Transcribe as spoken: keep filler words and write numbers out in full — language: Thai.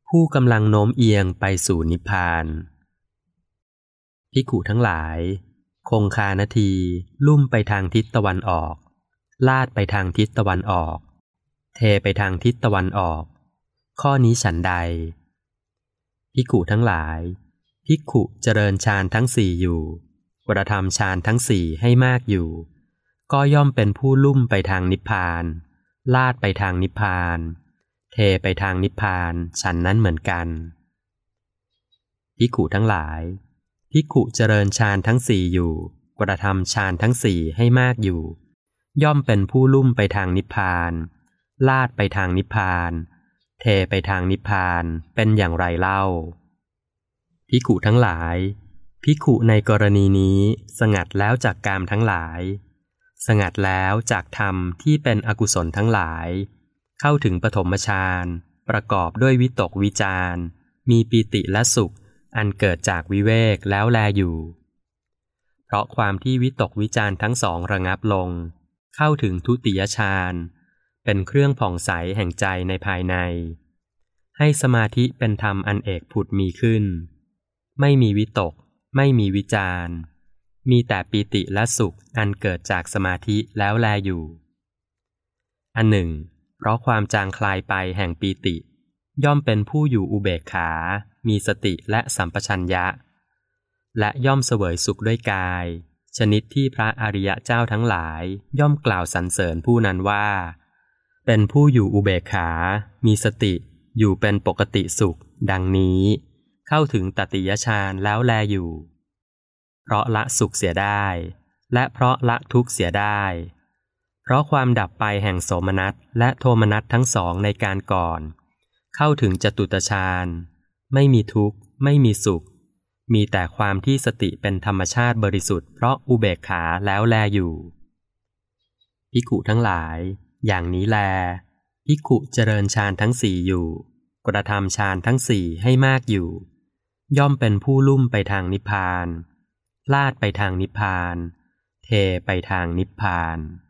ผู้กำลังโน้มเอียงไปสู่นิพพานภิกขุทั้งหลายคงคานาทีลุ่มไปทางทิศตะวันออกลาดไปทางทิศตะวันออกเทไปทางทิศตะวันออกข้อนี้ฉันใดภิกขุทั้งหลายภิกขุเจริญฌานทั้งสี่อยู่กระทำฌานทั้งสี่ให้มากอยู่ก็ย่อมเป็นผู้ลุ่มไปทางนิพพานลาดไปทางนิพพานเทไปทางนิพพานฉันนั้นเหมือนกันภิกขุทั้งหลายภิกขุเจริญฌานทั้งสี่อยู่กระทำฌานทั้งสี่ให้มากอยู่ย่อมเป็นผู้ลุ่มไปทางนิพพานลาดไปทางนิพพานเทไปทางนิพพานเป็นอย่างไรเล่าภิกขุทั้งหลายภิกขุในกรณีนี้สงัดแล้วจากกามทั้งหลายสงัดแล้วจากธรรมที่เป็นอกุศลทั้งหลายเข้าถึงปฐมฌานประกอบด้วยวิตกวิจารมีปีติและสุขอันเกิดจากวิเวกแล้วแลอยู่เพราะความที่วิตกวิจารทั้งสองระงับลงเข้าถึงทุติยฌานเป็นเครื่องผ่องใสแห่งใจในภายในให้สมาธิเป็นธรรมอันเอกผุดมีขึ้นไม่มีวิตกไม่มีวิจารมีแต่ปีติและสุขอันเกิดจากสมาธิแล้วแลอยู่อันหนึ่งเพราะความจางคลายไปแห่งปีติย่อมเป็นผู้อยู่อุเบกขามีสติและสัมปชัญญะและย่อมเสวยสุขด้วยกายชนิดที่พระอริยเจ้าทั้งหลายย่อมกล่าวสรรเสริญผู้นั้นว่าเป็นผู้อยู่อุเบกขามีสติอยู่เป็นปกติสุขดังนี้เข้าถึงตติยฌานแล้วแลอยู่เพราะละสุขเสียได้และเพราะละทุกข์เสียได้เพราะความดับไปแห่งโสมนัสและโทมนัสทั้งสองในการก่อนเข้าถึงจตุตฌานไม่มีทุกข์ไม่มีสุขมีแต่ความที่สติเป็นธรรมชาติบริสุทธิ์เพราะอุเบกขาแล้วแลอยู่ภิกขุทั้งหลายอย่างนี้แลภิกขุเจริญฌานทั้งสี่อยู่กระทำฌานทั้งสี่ให้มากอยู่ย่อมเป็นผู้ลุ่มไปทางนิพพานลาดไปทางนิพพานเทไปทางนิพพาน